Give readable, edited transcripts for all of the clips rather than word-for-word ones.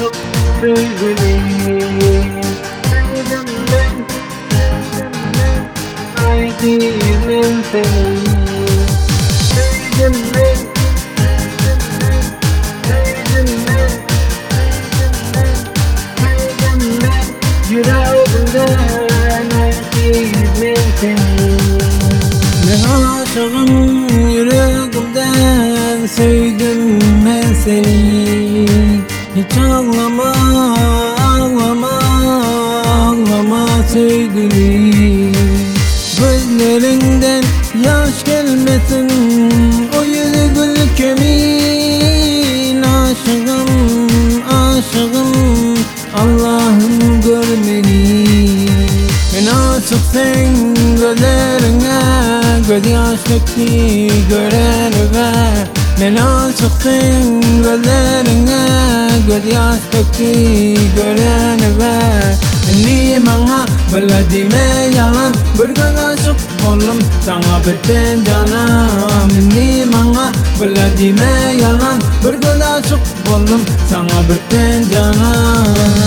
aşık sevgilim. Sevdim ben, haydilim seni. Sevdim ben, yüreğimden haydilim seni. Ben aşığım yüreğimden, sevdim ben seni. Hiç ağlama, ağlama, ağlama sevgilim. Gözlerinden yaş gelmesin, o yüzü gül kimin. Aşığım, aşığım, Allah'ım görmeli. Ben aşık sen gözlerine, göz yaş döktü görenime. Ben aşık sen gözlerine, göz yaş döktü görenime. Ni bana böyle deme yalan, bir gün aşık oldum sana bitten canım. Ni bana böyle deme yalan, bir gün aşık oldum sana bitten canım.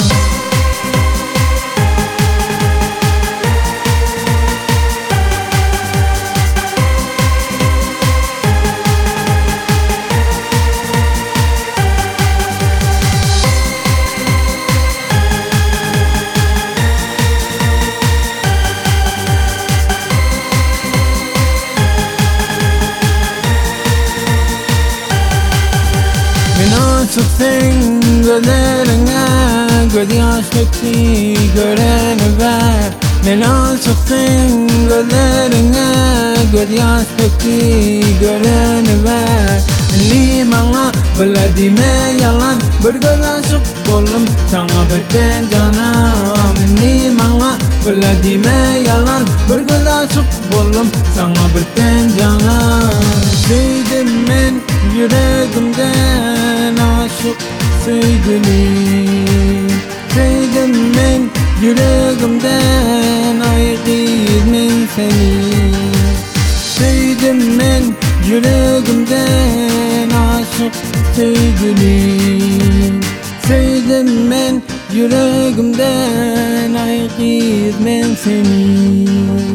Aşık sen gözlerine, göz yaş döktü görenime. Ben aşık sen gözlerine, göz yaş döktü görenime. Ni bana böyle deme yalan, bir gün aşık oldum sana bitten canım. Ni bana böyle deme yalan, bir gün aşık oldum sana bitten canım. Sevdim ben yüreğimden aşık sevgilim. Sevdim ben yüreğimden ayırdım seni. Sevdim ben yüreğimden aşık sevgilim. Sevdim ben yüreğimden ayırdım seni.